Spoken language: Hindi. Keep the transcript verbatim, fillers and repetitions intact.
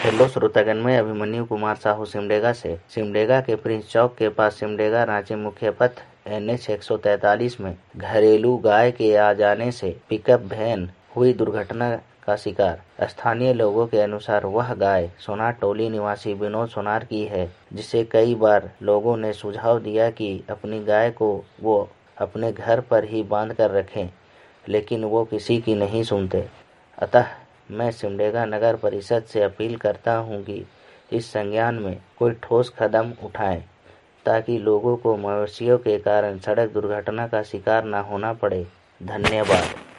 हेलो श्रोतागण, मैं अभिमन्यु कुमार साहू सिमडेगा से। सिमडेगा के प्रिंस चौक के पास सिमडेगा रांची मुख्य पथ एन एच एक सौ तैंतालीस में घरेलू गाय के आ जाने से पिकअप वैन हुई दुर्घटना का शिकार। स्थानीय लोगों के अनुसार वह गाय सोनार टोली निवासी विनोद सोनार की है, जिसे कई बार लोगों ने सुझाव दिया कि अपनी गाय को वो अपने घर पर ही बांध कर रखें, लेकिन वो किसी की नहीं सुनते। अतः मैं सिमडेगा नगर परिषद से अपील करता हूं कि इस संज्ञान में कोई ठोस कदम उठाएं, ताकि लोगों को मवेशियों के कारण सड़क दुर्घटना का शिकार न होना पड़े। धन्यवाद।